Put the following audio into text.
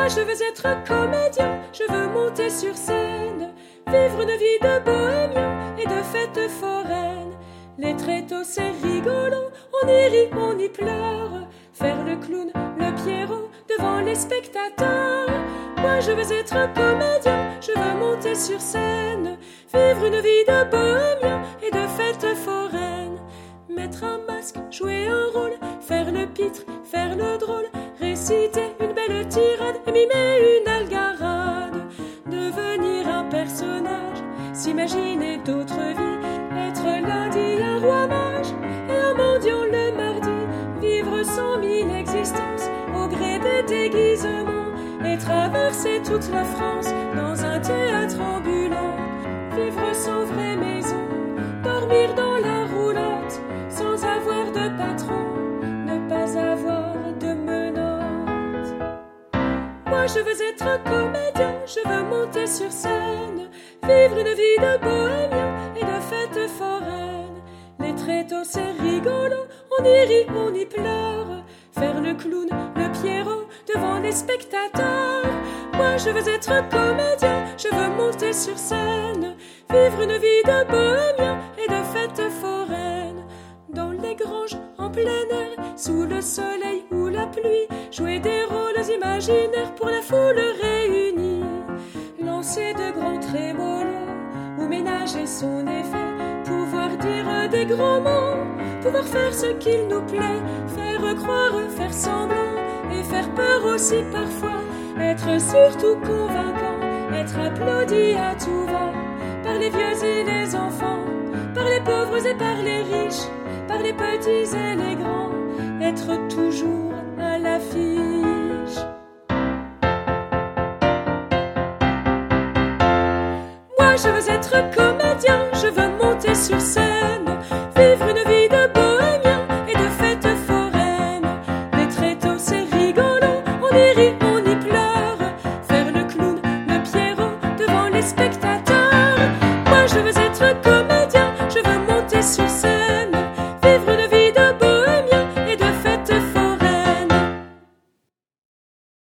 Moi je veux être comédien, je veux monter sur scène, vivre une vie de bohémien et de fête foraine. Les tréteaux c'est rigolo, on y rit, on y pleure, faire le clown, le Pierrot devant les spectateurs. Moi je veux être comédien, je veux monter sur scène, vivre une vie de bohémien et de fête foraine. Mettre un masque, jouer un rôle, faire le pitre, faire le drôle, réciter une belle tirade et mimer une algarade. Devenir un personnage, s'imaginer d'autres vies, être lundi un roi mage et un mendiant le mardi, vivre 100 000 existences au gré des déguisements et traverser toute la France dans un théâtre ambulant, vivre sans vraie maison, dormir dans la roulotte, sans avoir de patron, ne pas avoir de menottes. Moi je veux être comédien, je veux monter sur scène, vivre une vie de bohémien et de fête foraine. Les tréteaux c'est rigolo, on y rit, on y pleure, faire le clown, le Pierrot devant les spectateurs. Moi je veux être comédien, je veux monter sur scène, vivre une vie de bohémien et de fête foraine. Dans les granges, en plein air, sous le soleil ou la pluie, jouer des rôles imaginaires pour la foule réunie. Lancer de grands trémolos ou ménager son effet, pouvoir dire des grands mots, pouvoir faire ce qu'il nous plaît, faire croire, faire semblant et faire peur aussi parfois, être surtout convaincant, être applaudi à tout va, par les vieux et les enfants, par les pauvres et par les riches, par les petits et les grands, être toujours à l'affiche. Moi je veux être comédien, je veux monter sur scène, vivre une vie de bohémien et de fête foraine. Les tréteaux c'est rigolo, on y rit, on y pleure, faire le clown, le Pierrot devant les spectateurs. Moi je veux être comédien,